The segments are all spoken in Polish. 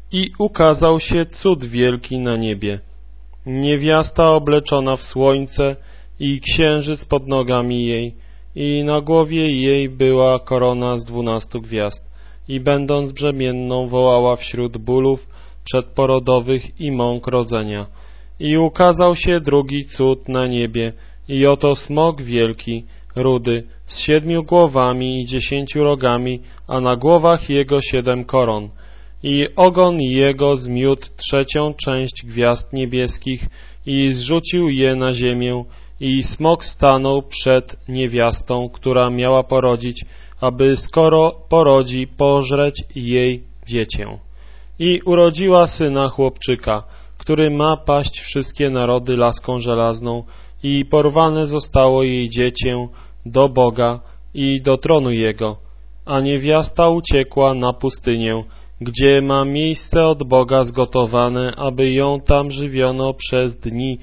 I ukazał się cud wielki na niebie. Niewiasta obleczona w słońce i księżyc pod nogami jej, i na głowie jej była korona z 12 gwiazd. I będąc brzemienną wołała wśród bólów przedporodowych i mąk rodzenia. I ukazał się drugi cud na niebie, i oto smok wielki, rudy, z 7 głowami i 10 rogami, a na głowach jego 7 koron. I ogon jego zmiótł 3. część gwiazd niebieskich i zrzucił je na ziemię, i smok stanął przed niewiastą, która miała porodzić, aby skoro porodzi, pożreć jej dziecię. I urodziła syna chłopczyka, który ma paść wszystkie narody laską żelazną, i porwane zostało jej dziecię do Boga i do tronu Jego, a niewiasta uciekła na pustynię, gdzie ma miejsce od Boga zgotowane, aby ją tam żywiono przez dni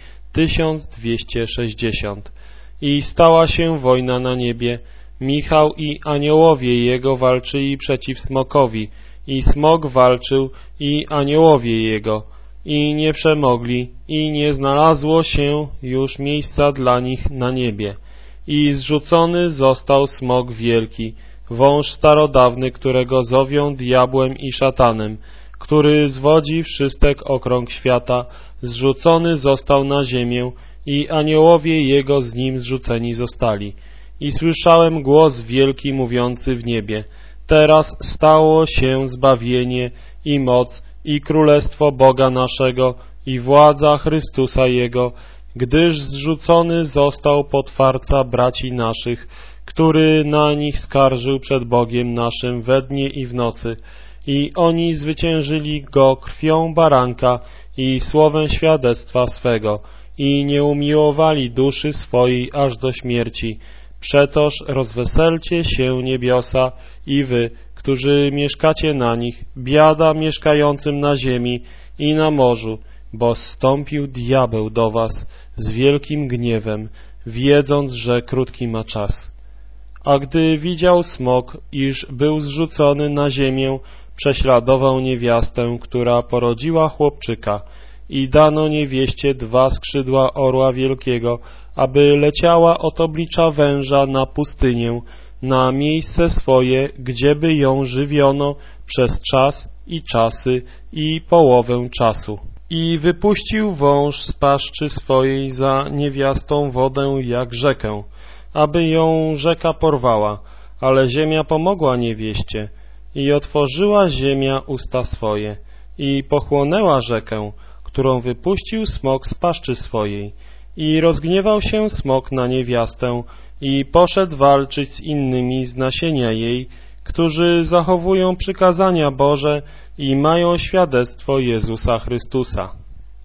1260. I stała się wojna na niebie. Michał i aniołowie jego walczyli przeciw smokowi, i smok walczył i aniołowie jego, i nie przemogli, i nie znalazło się już miejsca dla nich na niebie. I zrzucony został smok wielki, wąż starodawny, którego zowią diabłem i szatanem, który zwodzi wszystek okrąg świata, zrzucony został na ziemię i aniołowie jego z nim zrzuceni zostali. I słyszałem głos wielki mówiący w niebie: teraz stało się zbawienie i moc i królestwo Boga naszego i władza Chrystusa Jego, gdyż zrzucony został potwarca braci naszych, który na nich skarżył przed Bogiem naszym we dnie i w nocy. I oni zwyciężyli go krwią baranka i słowem świadectwa swego i nie umiłowali duszy swojej aż do śmierci. Przetoż rozweselcie się niebiosa i wy, którzy mieszkacie na nich, biada mieszkającym na ziemi i na morzu, bo zstąpił diabeł do was z wielkim gniewem, wiedząc, że krótki ma czas. A gdy widział smok, iż był zrzucony na ziemię, prześladował niewiastę, która porodziła chłopczyka, i dano niewieście 2 skrzydła orła wielkiego, aby leciała od oblicza węża na pustynię, na miejsce swoje, gdzieby ją żywiono przez czas i czasy i połowę czasu. I wypuścił wąż z paszczy swojej za niewiastą wodę jak rzekę, aby ją rzeka porwała, ale ziemia pomogła niewieście i otworzyła ziemia usta swoje i pochłonęła rzekę, którą wypuścił smok z paszczy swojej. I rozgniewał się smok na niewiastę i poszedł walczyć z innymi z nasienia jej, którzy zachowują przykazania Boże i mają świadectwo Jezusa Chrystusa.